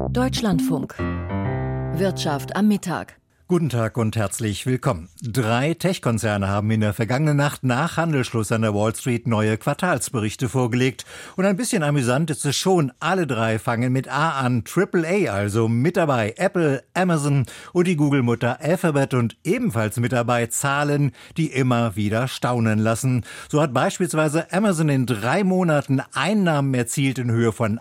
Deutschlandfunk. Wirtschaft am Mittag. Guten Tag und herzlich willkommen. 3 Tech-Konzerne haben in der vergangenen Nacht nach Handelsschluss an der Wall Street neue Quartalsberichte vorgelegt. Und ein bisschen amüsant ist es schon, alle 3 fangen mit A an, AAA also, mit dabei Apple, Amazon und die Google-Mutter Alphabet und ebenfalls mit dabei Zahlen, die immer wieder staunen lassen. So hat beispielsweise Amazon in 3 Monaten Einnahmen erzielt in Höhe von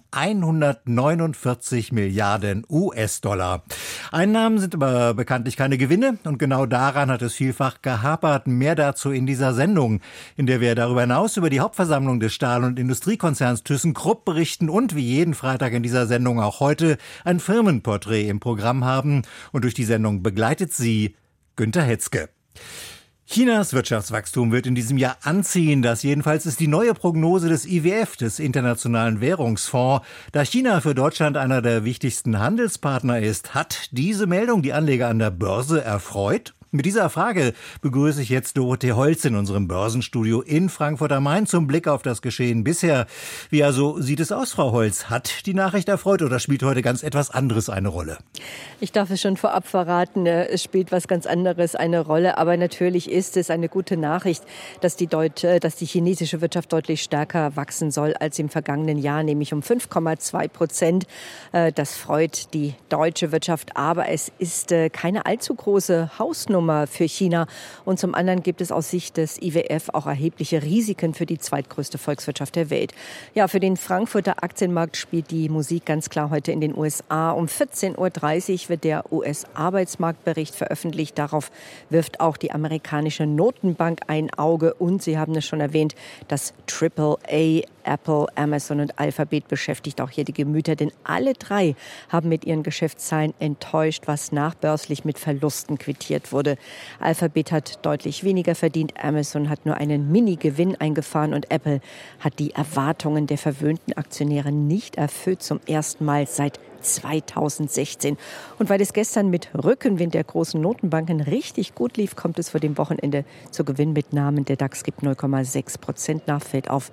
149 Milliarden US-Dollar. Einnahmen sind aber bekanntlich keine Gewinne und genau daran hat es vielfach gehapert. Mehr dazu in dieser Sendung, in der wir darüber hinaus über die Hauptversammlung des Stahl- und Industriekonzerns ThyssenKrupp berichten und wie jeden Freitag in dieser Sendung auch heute ein Firmenporträt im Programm haben. Und durch die Sendung begleitet sie Günter Hetzke. Chinas Wirtschaftswachstum wird in diesem Jahr anziehen. Das jedenfalls ist die neue Prognose des IWF, des Internationalen Währungsfonds. Da China für Deutschland einer der wichtigsten Handelspartner ist, hat diese Meldung die Anleger an der Börse erfreut? Mit dieser Frage begrüße ich jetzt Dorothee Holz in unserem Börsenstudio in Frankfurt am Main zum Blick auf das Geschehen bisher. Wie also sieht es aus, Frau Holz? Hat die Nachricht erfreut oder spielt heute ganz etwas anderes eine Rolle? Ich darf es schon vorab verraten, es spielt was ganz anderes eine Rolle. Aber natürlich ist es eine gute Nachricht, dass die chinesische Wirtschaft deutlich stärker wachsen soll als im vergangenen Jahr, nämlich um 5,2%. Das freut die deutsche Wirtschaft, aber es ist keine allzu große Hausnummer für China. Und zum anderen gibt es aus Sicht des IWF auch erhebliche Risiken für die zweitgrößte Volkswirtschaft der Welt. Ja, für den Frankfurter Aktienmarkt spielt die Musik ganz klar heute in den USA. Um 14:30 Uhr wird der US-Arbeitsmarktbericht veröffentlicht. Darauf wirft auch die amerikanische Notenbank ein Auge. Und Sie haben es schon erwähnt, das AAA, Apple, Amazon und Alphabet beschäftigt auch hier die Gemüter. Denn alle 3 haben mit ihren Geschäftszahlen enttäuscht, was nachbörslich mit Verlusten quittiert wurde. Alphabet hat deutlich weniger verdient, Amazon hat nur einen Mini-Gewinn eingefahren und Apple hat die Erwartungen der verwöhnten Aktionäre nicht erfüllt, zum ersten Mal seit 2016. Und weil es gestern mit Rückenwind der großen Notenbanken richtig gut lief, kommt es vor dem Wochenende zu Gewinnmitnahmen. Der DAX gibt 0,6% nach, fällt auf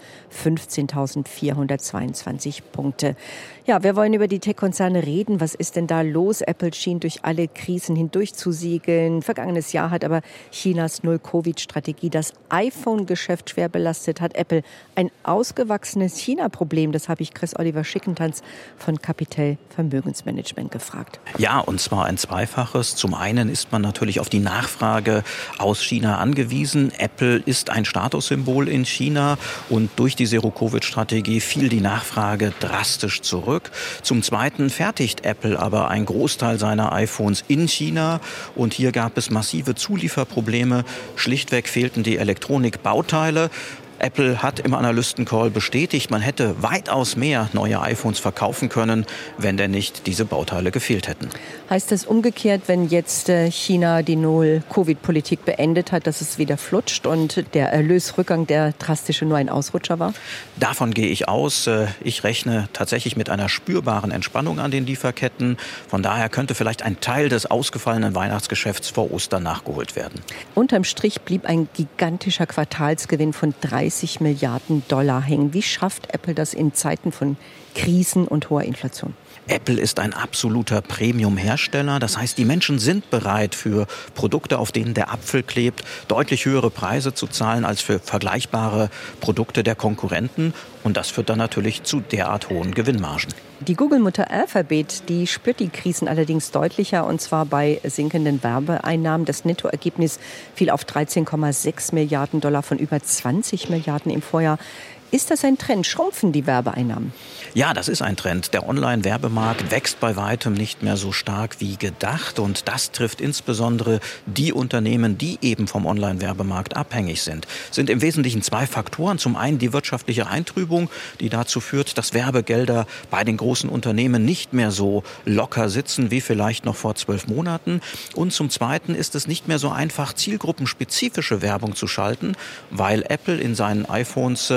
15.422 Punkte. Ja, wir wollen über die Tech-Konzerne reden. Was ist denn da los? Apple schien durch alle Krisen hindurch zu segeln. Vergangenes Jahr hat aber Chinas Null-Covid-Strategie das iPhone-Geschäft schwer belastet. Hat Apple ein ausgewachsenes China-Problem? Das habe ich Chris Oliver Schickentanz von Capital Vermögensmanagement gefragt. Ja, und zwar ein zweifaches. Zum einen ist man natürlich auf die Nachfrage aus China angewiesen. Apple ist ein Statussymbol in China und durch die Zero-Covid-Strategie fiel die Nachfrage drastisch zurück. Zum zweiten fertigt Apple aber einen Großteil seiner iPhones in China und hier gab es massive Zulieferprobleme. Schlichtweg fehlten die Elektronikbauteile. Apple hat im Analystencall bestätigt, man hätte weitaus mehr neue iPhones verkaufen können, wenn denn nicht diese Bauteile gefehlt hätten. Heißt das umgekehrt, wenn jetzt China die Null-Covid-Politik beendet hat, dass es wieder flutscht und der Erlösrückgang, der drastische, nur ein Ausrutscher war? Davon gehe ich aus. Ich rechne tatsächlich mit einer spürbaren Entspannung an den Lieferketten. Von daher könnte vielleicht ein Teil des ausgefallenen Weihnachtsgeschäfts vor Ostern nachgeholt werden. Unterm Strich blieb ein gigantischer Quartalsgewinn von 30 Milliarden Dollar hängen. Wie schafft Apple das in Zeiten von Krisen und hoher Inflation? Apple ist ein absoluter Premium-Hersteller. Das heißt, die Menschen sind bereit, für Produkte, auf denen der Apfel klebt, deutlich höhere Preise zu zahlen als für vergleichbare Produkte der Konkurrenten. Und das führt dann natürlich zu derart hohen Gewinnmargen. Die Google-Mutter Alphabet, die spürt die Krisen allerdings deutlicher, und zwar bei sinkenden Werbeeinnahmen. Das Nettoergebnis fiel auf 13,6 Milliarden Dollar von über 20 Milliarden im Vorjahr. Ist das ein Trend? Schrumpfen die Werbeeinnahmen? Ja, das ist ein Trend. Der Online-Werbemarkt wächst bei weitem nicht mehr so stark wie gedacht. Und das trifft insbesondere die Unternehmen, die eben vom Online-Werbemarkt abhängig sind. Es sind im Wesentlichen 2 Faktoren. Zum einen die wirtschaftliche Eintrübung, die dazu führt, dass Werbegelder bei den großen Unternehmen nicht mehr so locker sitzen wie vielleicht noch vor 12 Monaten. Und zum Zweiten ist es nicht mehr so einfach, zielgruppenspezifische Werbung zu schalten, weil Apple in seinen iPhones die Nachfrage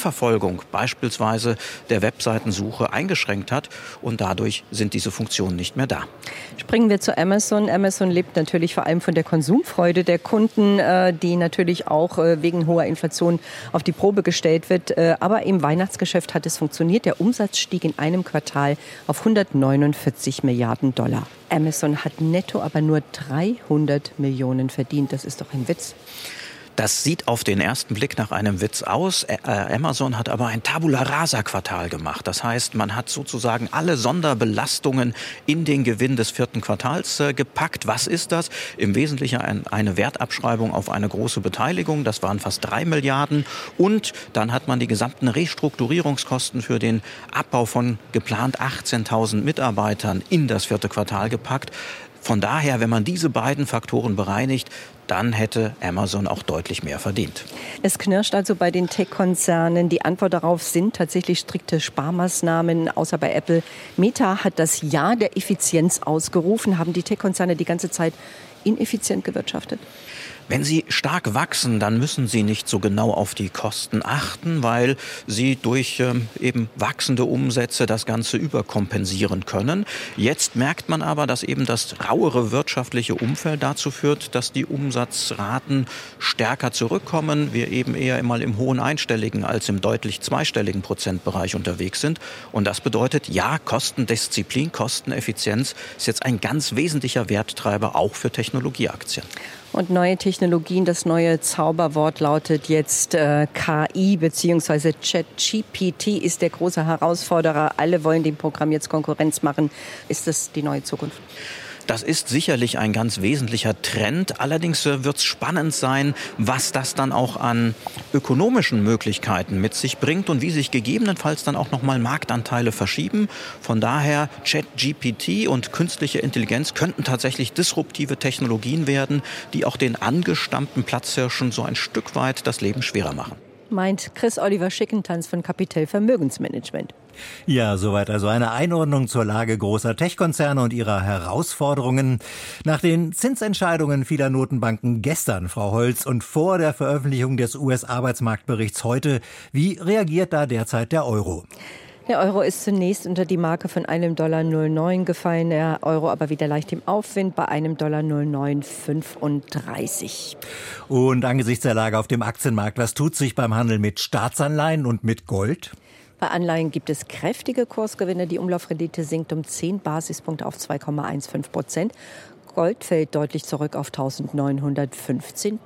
Nachverfolgung beispielsweise der Webseitensuche eingeschränkt hat und dadurch sind diese Funktionen nicht mehr da. Springen wir zu Amazon. Amazon lebt natürlich vor allem von der Konsumfreude der Kunden, die natürlich auch wegen hoher Inflation auf die Probe gestellt wird. Aber im Weihnachtsgeschäft hat es funktioniert. Der Umsatz stieg in einem Quartal auf 149 Milliarden Dollar. Amazon hat netto aber nur 300 Millionen verdient. Das ist doch ein Witz. Das sieht auf den ersten Blick nach einem Witz aus. Amazon hat aber ein Tabula-Rasa-Quartal gemacht. Das heißt, man hat sozusagen alle Sonderbelastungen in den Gewinn des vierten Quartals gepackt. Was ist das? Im Wesentlichen eine Wertabschreibung auf eine große Beteiligung. Das waren fast 3 Milliarden. Und dann hat man die gesamten Restrukturierungskosten für den Abbau von geplant 18.000 Mitarbeitern in das vierte Quartal gepackt. Von daher, wenn man diese beiden Faktoren bereinigt, dann hätte Amazon auch deutlich mehr verdient. Es knirscht also bei den Tech-Konzernen. Die Antwort darauf sind tatsächlich strikte Sparmaßnahmen, außer bei Apple. Meta hat das Jahr der Effizienz ausgerufen. Haben die Tech-Konzerne die ganze Zeit ineffizient gewirtschaftet? Wenn sie stark wachsen, dann müssen sie nicht so genau auf die Kosten achten, weil sie durch eben wachsende Umsätze das Ganze überkompensieren können. Jetzt merkt man aber, dass eben das rauere wirtschaftliche Umfeld dazu führt, dass die Umsatzraten stärker zurückkommen. Wir eben eher mal im hohen einstelligen als im deutlich zweistelligen Prozentbereich unterwegs sind. Und das bedeutet, ja, Kostendisziplin, Kosteneffizienz ist jetzt ein ganz wesentlicher Werttreiber auch für Technologieaktien. Und neue Technologien, das neue Zauberwort lautet jetzt KI bzw. ChatGPT ist der große Herausforderer. Alle wollen dem Programm jetzt Konkurrenz machen. Ist das die neue Zukunft? Das ist sicherlich ein ganz wesentlicher Trend. Allerdings wird es spannend sein, was das dann auch an ökonomischen Möglichkeiten mit sich bringt und wie sich gegebenenfalls dann auch nochmal Marktanteile verschieben. Von daher ChatGPT und künstliche Intelligenz könnten tatsächlich disruptive Technologien werden, die auch den angestammten Platzhirschen so ein Stück weit das Leben schwerer machen. Meint Chris-Oliver Schickentanz von Capital Vermögensmanagement. Ja, soweit also eine Einordnung zur Lage großer Tech-Konzerne und ihrer Herausforderungen. Nach den Zinsentscheidungen vieler Notenbanken gestern, Frau Holz, und vor der Veröffentlichung des US-Arbeitsmarktberichts heute, wie reagiert da derzeit der Euro? Der Euro ist zunächst unter die Marke von $1,09 gefallen, der Euro aber wieder leicht im Aufwind bei $1,0935. Und angesichts der Lage auf dem Aktienmarkt, was tut sich beim Handel mit Staatsanleihen und mit Gold? Bei Anleihen gibt es kräftige Kursgewinne. Die Umlaufrendite sinkt um 10 Basispunkte auf 2,15%. Gold fällt deutlich zurück auf $1.915.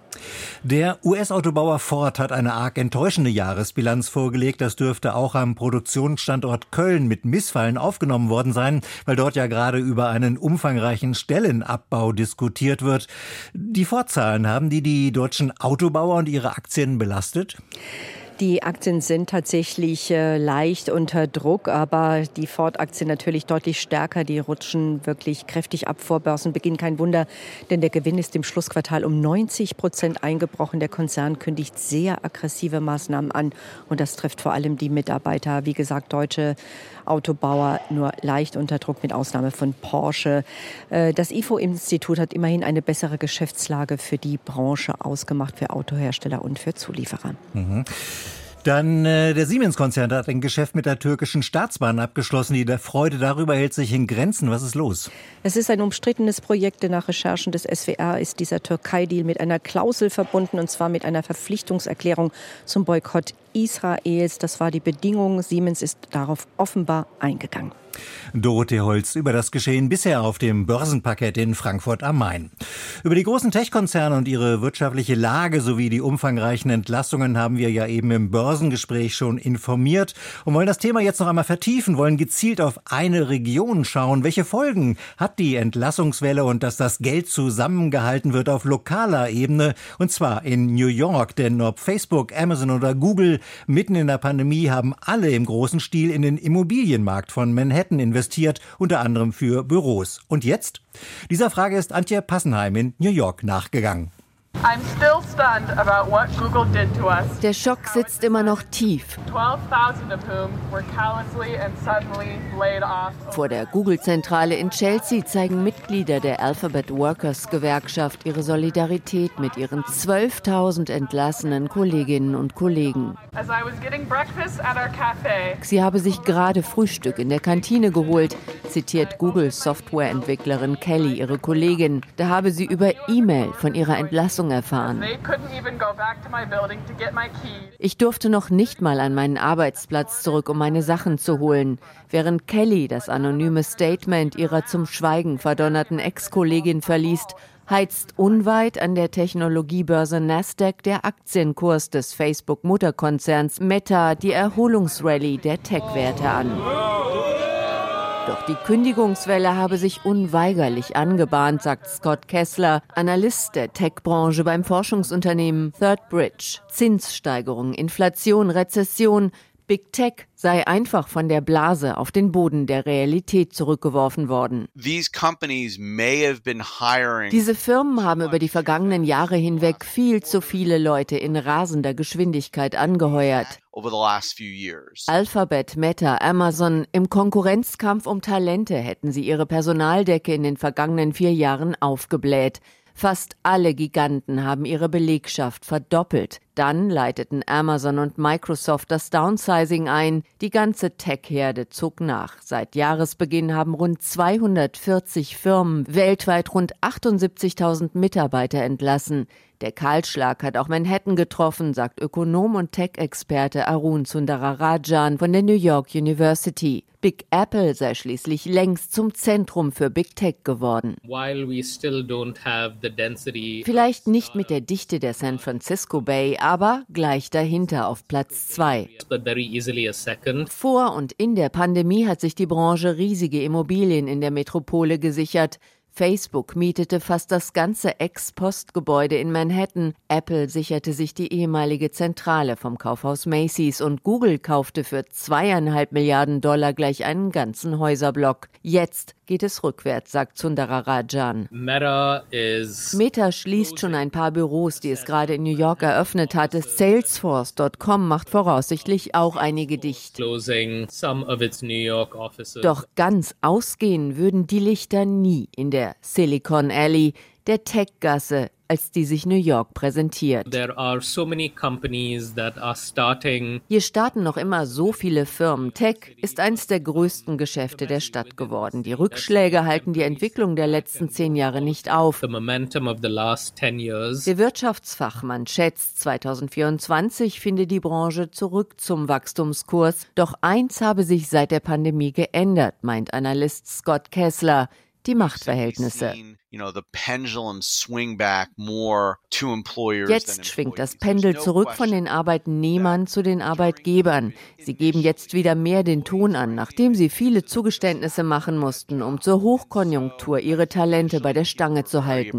Der US-Autobauer Ford hat eine arg enttäuschende Jahresbilanz vorgelegt. Das dürfte auch am Produktionsstandort Köln mit Missfallen aufgenommen worden sein, weil dort ja gerade über einen umfangreichen Stellenabbau diskutiert wird. Die Ford-Zahlen, haben die deutschen Autobauer und ihre Aktien belastet? Die Aktien sind tatsächlich leicht unter Druck, aber die Ford-Aktien natürlich deutlich stärker. Die rutschen wirklich kräftig ab vor Börsenbeginn. Kein Wunder, denn der Gewinn ist im Schlussquartal um 90% eingebrochen. Der Konzern kündigt sehr aggressive Maßnahmen an und das trifft vor allem die Mitarbeiter. Wie gesagt, deutsche Autobauer nur leicht unter Druck mit Ausnahme von Porsche. Das IFO-Institut hat immerhin eine bessere Geschäftslage für die Branche ausgemacht, für Autohersteller und für Zulieferer. Mhm. Dann der Siemens-Konzern hat ein Geschäft mit der türkischen Staatsbahn abgeschlossen. Die Freude darüber hält sich in Grenzen. Was ist los? Es ist ein umstrittenes Projekt. Nach Recherchen des SWR ist dieser Türkei-Deal mit einer Klausel verbunden, und zwar mit einer Verpflichtungserklärung zum Boykott Israels. Das war die Bedingung. Siemens ist darauf offenbar eingegangen. Dorothee Holz über das Geschehen bisher auf dem Börsenparkett in Frankfurt am Main. Über die großen Tech-Konzerne und ihre wirtschaftliche Lage sowie die umfangreichen Entlassungen haben wir ja eben im Börsengespräch schon informiert und wollen das Thema jetzt noch einmal vertiefen, wollen gezielt auf eine Region schauen. Welche Folgen hat die Entlassungswelle und dass das Geld zusammengehalten wird auf lokaler Ebene, und zwar in New York? Denn ob Facebook, Amazon oder Google, mitten in der Pandemie haben alle im großen Stil in den Immobilienmarkt von Manhattan investiert, unter anderem für Büros. Und jetzt? Dieser Frage ist Antje Passenheim in New York nachgegangen. Der Schock sitzt immer noch tief. Vor der Google-Zentrale in Chelsea zeigen Mitglieder der Alphabet Workers Gewerkschaft ihre Solidarität mit ihren 12.000 entlassenen Kolleginnen und Kollegen. Sie habe sich gerade Frühstück in der Kantine geholt, zitiert Google-Softwareentwicklerin Kelly ihre Kollegin. Da habe sie über E-Mail von ihrer Entlassung erfahren. Ich durfte noch nicht mal an meinen Arbeitsplatz zurück, um meine Sachen zu holen. Während Kelly das anonyme Statement ihrer zum Schweigen verdonnerten Ex-Kollegin verliest, heizt unweit an der Technologiebörse Nasdaq der Aktienkurs des Facebook-Mutterkonzerns Meta die Erholungsrallye der Tech-Werte an. Doch die Kündigungswelle habe sich unweigerlich angebahnt, sagt Scott Kessler, Analyst der Tech-Branche beim Forschungsunternehmen Third Bridge. Zinssteigerung, Inflation, Rezession, Big Tech sei einfach von der Blase auf den Boden der Realität zurückgeworfen worden. Diese Firmen haben über die vergangenen Jahre hinweg viel zu viele Leute in rasender Geschwindigkeit angeheuert. Alphabet, Meta, Amazon, im Konkurrenzkampf um Talente hätten sie ihre Personaldecke in den vergangenen 4 Jahren aufgebläht. Fast alle Giganten haben ihre Belegschaft verdoppelt. Dann leiteten Amazon und Microsoft das Downsizing ein. Die ganze Tech-Herde zog nach. Seit Jahresbeginn haben rund 240 Firmen weltweit rund 78.000 Mitarbeiter entlassen. Der Kahlschlag hat auch Manhattan getroffen, sagt Ökonom und Tech-Experte Arun Sundararajan von der New York University. Big Apple sei schließlich längst zum Zentrum für Big Tech geworden. Vielleicht nicht mit der Dichte der San Francisco Bay, aber gleich dahinter auf Platz 2. Vor und in der Pandemie hat sich die Branche riesige Immobilien in der Metropole gesichert. Facebook mietete fast das ganze Ex-Post-Gebäude in Manhattan. Apple sicherte sich die ehemalige Zentrale vom Kaufhaus Macy's und Google kaufte für $2,5 Milliarden gleich einen ganzen Häuserblock. Jetzt geht es rückwärts, sagt Sundararajan. Meta schließt schon ein paar Büros, die es gerade in New York eröffnet hatte. Salesforce.com macht voraussichtlich auch einige dicht. Doch ganz ausgehen würden die Lichter nie in der Silicon Alley, der Tech-Gasse, als die sich New York präsentiert. Hier starten noch immer so viele Firmen. Tech ist eines der größten Geschäfte der Stadt geworden. Die Rückschläge halten die Entwicklung der letzten 10 Jahre nicht auf. Der Wirtschaftsfachmann schätzt, 2024 finde die Branche zurück zum Wachstumskurs. Doch eins habe sich seit der Pandemie geändert, meint Analyst Scott Kessler: die Machtverhältnisse. Jetzt schwingt das Pendel zurück von den Arbeitnehmern zu den Arbeitgebern. Sie geben jetzt wieder mehr den Ton an, nachdem sie viele Zugeständnisse machen mussten, um zur Hochkonjunktur ihre Talente bei der Stange zu halten.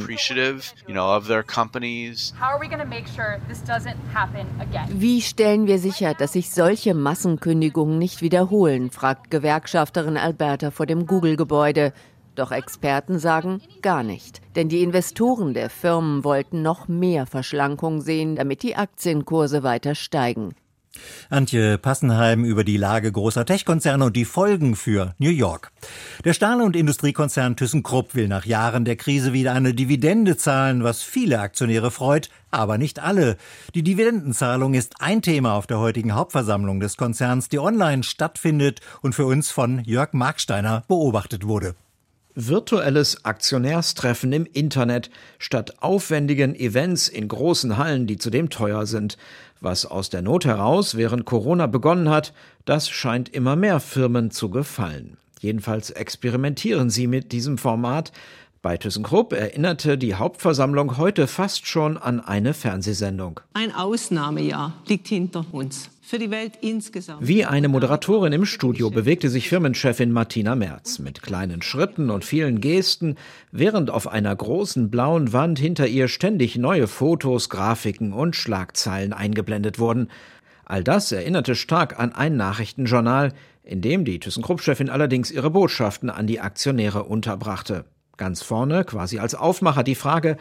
Wie stellen wir sicher, dass sich solche Massenkündigungen nicht wiederholen, fragt Gewerkschafterin Alberta vor dem Google-Gebäude. Doch Experten sagen gar nicht. Denn die Investoren der Firmen wollten noch mehr Verschlankung sehen, damit die Aktienkurse weiter steigen. Antje Passenheim über die Lage großer Tech-Konzerne und die Folgen für New York. Der Stahl- und Industriekonzern ThyssenKrupp will nach Jahren der Krise wieder eine Dividende zahlen, was viele Aktionäre freut, aber nicht alle. Die Dividendenzahlung ist ein Thema auf der heutigen Hauptversammlung des Konzerns, die online stattfindet und für uns von Jörg Marksteiner beobachtet wurde. Virtuelles Aktionärstreffen im Internet statt aufwendigen Events in großen Hallen, die zudem teuer sind. Was aus der Not heraus während Corona begonnen hat, das scheint immer mehr Firmen zu gefallen. Jedenfalls experimentieren sie mit diesem Format. Bei ThyssenKrupp erinnerte die Hauptversammlung heute fast schon an eine Fernsehsendung. Ein Ausnahmejahr liegt hinter uns. Für die Welt insgesamt. Wie eine Moderatorin im Studio bewegte sich Firmenchefin Martina Merz mit kleinen Schritten und vielen Gesten, während auf einer großen blauen Wand hinter ihr ständig neue Fotos, Grafiken und Schlagzeilen eingeblendet wurden. All das erinnerte stark an ein Nachrichtenjournal, in dem die ThyssenKrupp-Chefin allerdings ihre Botschaften an die Aktionäre unterbrachte. Ganz vorne, quasi als Aufmacher, die Frage,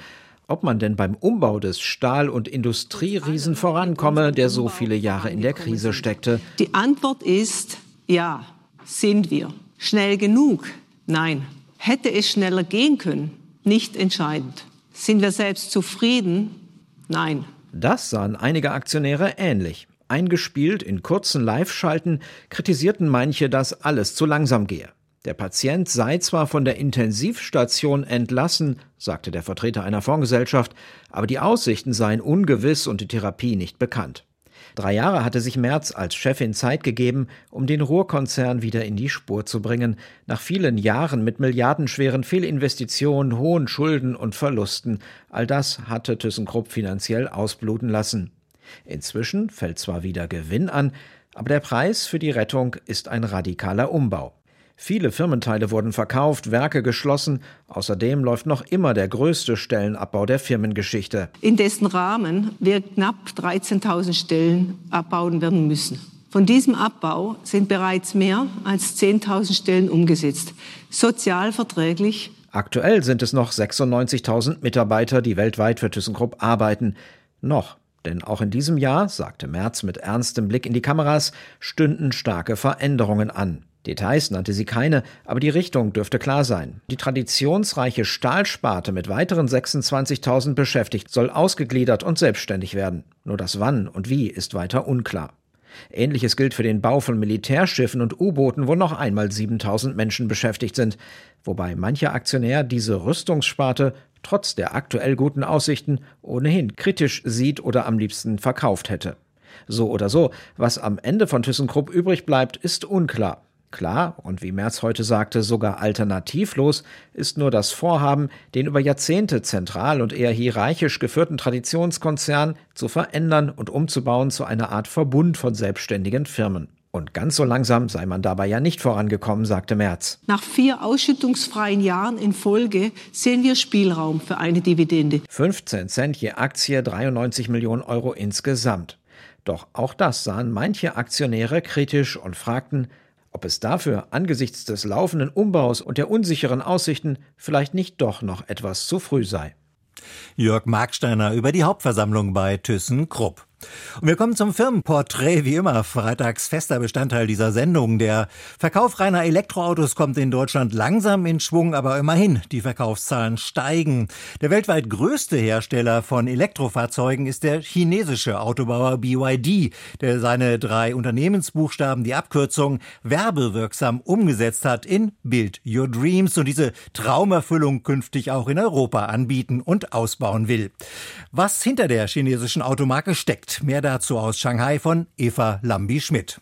ob man denn beim Umbau des Stahl- und Industrieriesen vorankomme, der so viele Jahre in der Krise steckte. Die Antwort ist ja, sind wir. Schnell genug? Nein. Hätte es schneller gehen können? Nicht entscheidend. Sind wir selbst zufrieden? Nein. Das sahen einige Aktionäre ähnlich. Eingespielt in kurzen Live-Schalten kritisierten manche, dass alles zu langsam gehe. Der Patient sei zwar von der Intensivstation entlassen, sagte der Vertreter einer Fondsgesellschaft, aber die Aussichten seien ungewiss und die Therapie nicht bekannt. 3 Jahre hatte sich Merz als Chefin Zeit gegeben, um den Ruhrkonzern wieder in die Spur zu bringen, nach vielen Jahren mit milliardenschweren Fehlinvestitionen, hohen Schulden und Verlusten. All das hatte ThyssenKrupp finanziell ausbluten lassen. Inzwischen fällt zwar wieder Gewinn an, aber der Preis für die Rettung ist ein radikaler Umbau. Viele Firmenteile wurden verkauft, Werke geschlossen. Außerdem läuft noch immer der größte Stellenabbau der Firmengeschichte. In dessen Rahmen wir knapp 13.000 Stellen abbauen werden müssen. Von diesem Abbau sind bereits mehr als 10.000 Stellen umgesetzt. Sozialverträglich. Aktuell sind es noch 96.000 Mitarbeiter, die weltweit für ThyssenKrupp arbeiten. Noch. Denn auch in diesem Jahr, sagte Merz mit ernstem Blick in die Kameras, stünden starke Veränderungen an. Details nannte sie keine, aber die Richtung dürfte klar sein. Die traditionsreiche Stahlsparte mit weiteren 26.000 beschäftigt soll ausgegliedert und selbstständig werden. Nur das Wann und Wie ist weiter unklar. Ähnliches gilt für den Bau von Militärschiffen und U-Booten, wo noch einmal 7.000 Menschen beschäftigt sind. Wobei mancher Aktionär diese Rüstungssparte trotz der aktuell guten Aussichten ohnehin kritisch sieht oder am liebsten verkauft hätte. So oder so, was am Ende von ThyssenKrupp übrig bleibt, ist unklar. Klar, und wie Merz heute sagte, sogar alternativlos, ist nur das Vorhaben, den über Jahrzehnte zentral und eher hierarchisch geführten Traditionskonzern zu verändern und umzubauen zu einer Art Verbund von selbstständigen Firmen. Und ganz so langsam sei man dabei ja nicht vorangekommen, sagte Merz. Nach 4 ausschüttungsfreien Jahren in Folge sehen wir Spielraum für eine Dividende. 15 Cent je Aktie, 93 Millionen Euro insgesamt. Doch auch das sahen manche Aktionäre kritisch und fragten, ob es dafür angesichts des laufenden Umbaus und der unsicheren Aussichten vielleicht nicht doch noch etwas zu früh sei. Jörg Marksteiner über die Hauptversammlung bei ThyssenKrupp. Und wir kommen zum Firmenporträt, wie immer, freitags fester Bestandteil dieser Sendung. Der Verkauf reiner Elektroautos kommt in Deutschland langsam in Schwung, aber immerhin, die Verkaufszahlen steigen. Der weltweit größte Hersteller von Elektrofahrzeugen ist der chinesische Autobauer BYD, der seine 3 Unternehmensbuchstaben, die Abkürzung, werbewirksam umgesetzt hat in Build Your Dreams und diese Traumerfüllung künftig auch in Europa anbieten und ausbauen will. Was hinter der chinesischen Automarke steckt, mehr dazu aus Shanghai von Eva Lambi-Schmidt.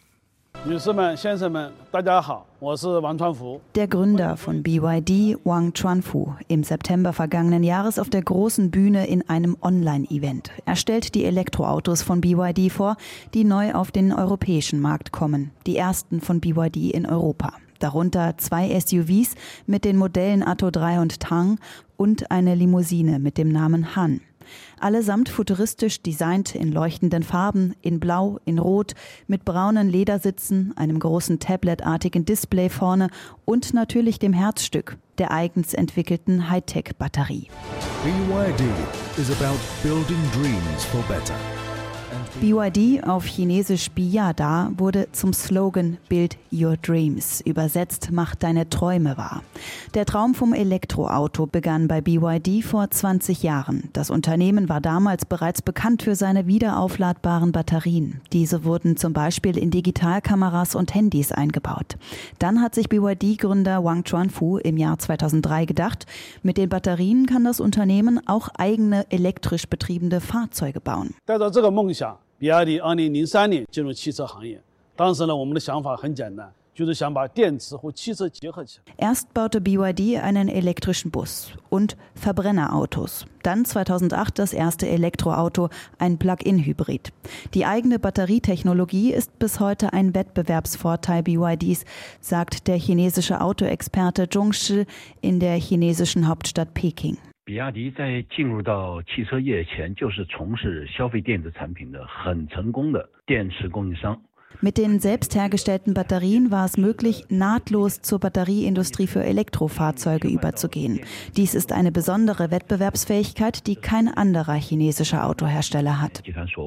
Der Gründer von BYD, Wang Chuanfu, im September vergangenen Jahres auf der großen Bühne in einem Online-Event. Er stellt die Elektroautos von BYD vor, die neu auf den europäischen Markt kommen. Die ersten von BYD in Europa. Darunter 2 SUVs mit den Modellen Atto 3 und Tang und eine Limousine mit dem Namen Han. Allesamt futuristisch designt in leuchtenden Farben, in Blau, in Rot, mit braunen Ledersitzen, einem großen tabletartigen Display vorne und natürlich dem Herzstück, der eigens entwickelten Hightech-Batterie. BYD is about building dreams for better. BYD, auf Chinesisch Biyada, wurde zum Slogan Build Your Dreams, übersetzt Mach deine Träume wahr. Der Traum vom Elektroauto begann bei BYD vor 20 Jahren. Das Unternehmen war damals bereits bekannt für seine wiederaufladbaren Batterien. Diese wurden zum Beispiel in Digitalkameras und Handys eingebaut. Dann hat sich BYD-Gründer Wang Chuanfu im Jahr 2003 gedacht, mit den Batterien kann das Unternehmen auch eigene elektrisch betriebene Fahrzeuge bauen. 比亚迪2003年进入汽车行业，当时呢，我们的想法很简单，就是想把电池和汽车结合起来。 Erst baute BYD einen elektrischen Bus und Verbrennerautos. Dann 2008 das erste Elektroauto, ein Plug-in-Hybrid. Die eigene Batterietechnologie ist bis heute ein Wettbewerbsvorteil BYDs, sagt der chinesische Autoexperte Zhong Shi in der chinesischen Hauptstadt Peking. 比亚迪在进入到汽车业前，就是从事消费电子产品的很成功的电池供应商。 Mit den selbst hergestellten Batterien war es möglich, nahtlos zur Batterieindustrie für Elektrofahrzeuge überzugehen. Dies ist eine besondere Wettbewerbsfähigkeit, die kein anderer chinesischer Autohersteller hat.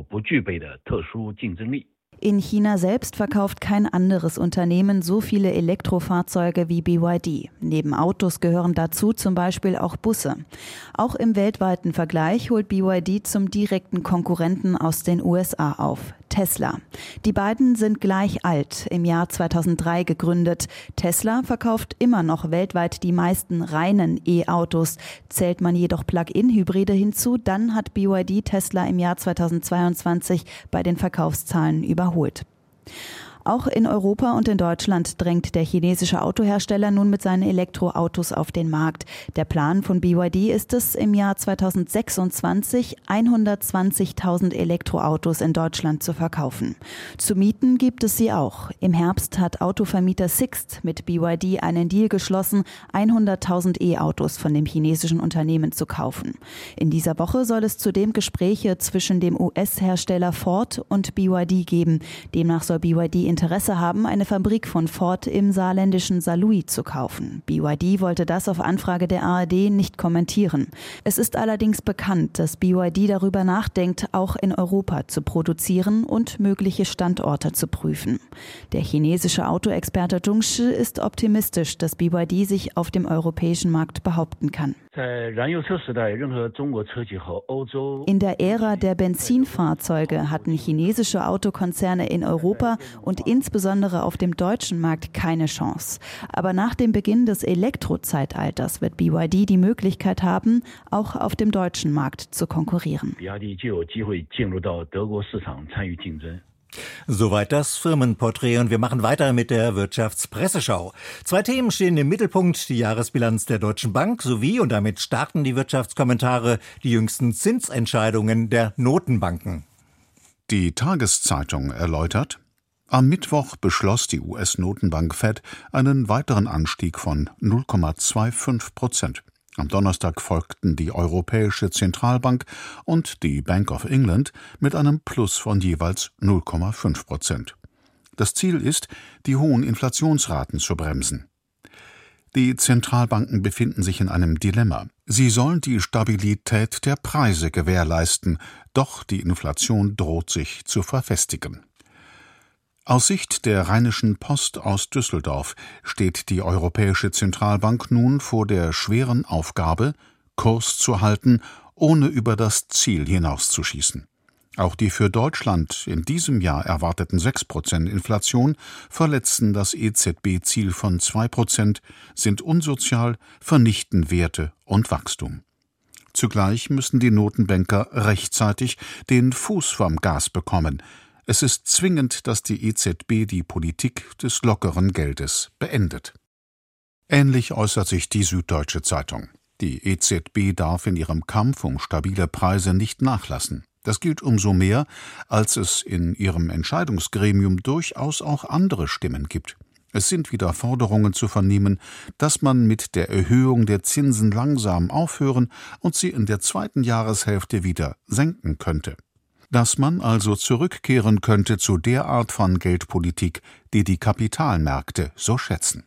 In China selbst verkauft kein anderes Unternehmen so viele Elektrofahrzeuge wie BYD. Neben Autos gehören dazu zum Beispiel auch Busse. Auch im weltweiten Vergleich holt BYD zum direkten Konkurrenten aus den USA auf, Tesla. Die beiden sind gleich alt, im Jahr 2003 gegründet. Tesla verkauft immer noch weltweit die meisten reinen E-Autos. Zählt man jedoch Plug-in-Hybride hinzu, dann hat BYD Tesla im Jahr 2022 bei den Verkaufszahlen überholt. Auch in Europa und in Deutschland drängt der chinesische Autohersteller nun mit seinen Elektroautos auf den Markt. Der Plan von BYD ist es, im Jahr 2026 120.000 Elektroautos in Deutschland zu verkaufen. Zu mieten gibt es sie auch. Im Herbst hat Autovermieter Sixt mit BYD einen Deal geschlossen, 100.000 E-Autos von dem chinesischen Unternehmen zu kaufen. In dieser Woche soll es zudem Gespräche zwischen dem US-Hersteller Ford und BYD geben. Demnach soll BYD Interesse haben, eine Fabrik von Ford im saarländischen Saarlouis zu kaufen. BYD wollte das auf Anfrage der ARD nicht kommentieren. Es ist allerdings bekannt, dass BYD darüber nachdenkt, auch in Europa zu produzieren und mögliche Standorte zu prüfen. Der chinesische Autoexperte Zhong Shi ist optimistisch, dass BYD sich auf dem europäischen Markt behaupten kann. In der Ära der Benzinfahrzeuge hatten chinesische Autokonzerne in Europa und insbesondere auf dem deutschen Markt keine Chance. Aber nach dem Beginn des Elektrozeitalters wird BYD die Möglichkeit haben, auch auf dem deutschen Markt zu konkurrieren. Soweit das Firmenporträt und wir machen weiter mit der Wirtschaftspresseschau. 2 Themen stehen im Mittelpunkt, die Jahresbilanz der Deutschen Bank sowie, und damit starten die Wirtschaftskommentare, die jüngsten Zinsentscheidungen der Notenbanken. Die Tageszeitung erläutert: Am Mittwoch beschloss die US-Notenbank Fed einen weiteren Anstieg von 0,25%. Am Donnerstag folgten die Europäische Zentralbank und die Bank of England mit einem Plus von jeweils 0,5%. Das Ziel ist, die hohen Inflationsraten zu bremsen. Die Zentralbanken befinden sich in einem Dilemma. Sie sollen die Stabilität der Preise gewährleisten, doch die Inflation droht sich zu verfestigen. Aus Sicht der Rheinischen Post aus Düsseldorf steht die Europäische Zentralbank nun vor der schweren Aufgabe, Kurs zu halten, ohne über das Ziel hinauszuschießen. Auch die für Deutschland in diesem Jahr erwarteten 6% Inflation verletzen das EZB-Ziel von 2%, sind unsozial, vernichten Werte und Wachstum. Zugleich müssen die Notenbanker rechtzeitig den Fuß vom Gas bekommen. Es ist zwingend, dass die EZB die Politik des lockeren Geldes beendet. Ähnlich äußert sich die Süddeutsche Zeitung. Die EZB darf in ihrem Kampf um stabile Preise nicht nachlassen. Das gilt umso mehr, als es in ihrem Entscheidungsgremium durchaus auch andere Stimmen gibt. Es sind wieder Forderungen zu vernehmen, dass man mit der Erhöhung der Zinsen langsam aufhören und sie in der zweiten Jahreshälfte wieder senken könnte. Dass man also zurückkehren könnte zu der Art von Geldpolitik, die die Kapitalmärkte so schätzen.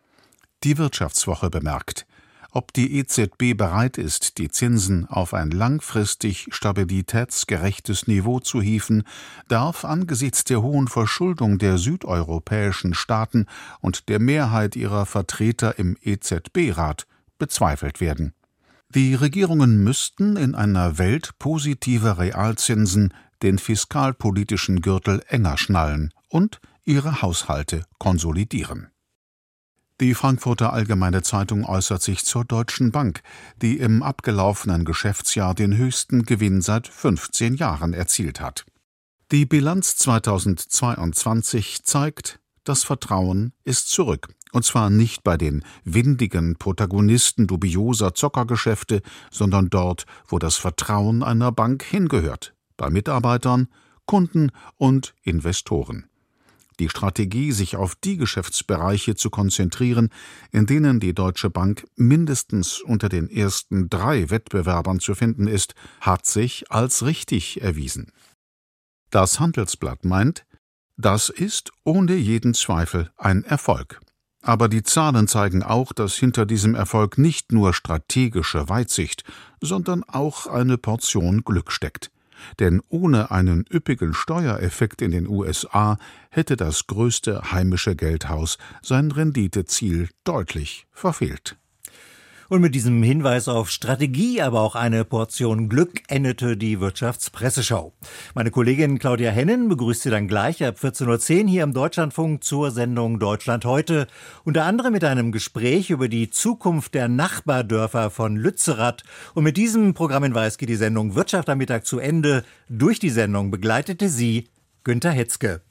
Die Wirtschaftswoche bemerkt: Ob die EZB bereit ist, die Zinsen auf ein langfristig stabilitätsgerechtes Niveau zu hieven, darf angesichts der hohen Verschuldung der südeuropäischen Staaten und der Mehrheit ihrer Vertreter im EZB-Rat bezweifelt werden. Die Regierungen müssten in einer Welt positiver Realzinsen den fiskalpolitischen Gürtel enger schnallen und ihre Haushalte konsolidieren. Die Frankfurter Allgemeine Zeitung äußert sich zur Deutschen Bank, die im abgelaufenen Geschäftsjahr den höchsten Gewinn seit 15 Jahren erzielt hat. Die Bilanz 2022 zeigt, das Vertrauen ist zurück. Und zwar nicht bei den windigen Protagonisten dubioser Zockergeschäfte, sondern dort, wo das Vertrauen einer Bank hingehört, bei Mitarbeitern, Kunden und Investoren. Die Strategie, sich auf die Geschäftsbereiche zu konzentrieren, in denen die Deutsche Bank mindestens unter den ersten 3 Wettbewerbern zu finden ist, hat sich als richtig erwiesen. Das Handelsblatt meint: Das ist ohne jeden Zweifel ein Erfolg. Aber die Zahlen zeigen auch, dass hinter diesem Erfolg nicht nur strategische Weitsicht, sondern auch eine Portion Glück steckt. Denn ohne einen üppigen Steuereffekt in den USA hätte das größte heimische Geldhaus sein Renditeziel deutlich verfehlt. Und mit diesem Hinweis auf Strategie, aber auch eine Portion Glück endete die Wirtschaftspresseschau. Meine Kollegin Claudia Hennen begrüßt Sie dann gleich ab 14.10 Uhr hier im Deutschlandfunk zur Sendung Deutschland heute. Unter anderem mit einem Gespräch über die Zukunft der Nachbardörfer von Lützerath. Und mit diesem Programmhinweis geht die Sendung Wirtschaft am Mittag zu Ende. Durch die Sendung begleitete sie Günther Hetzke.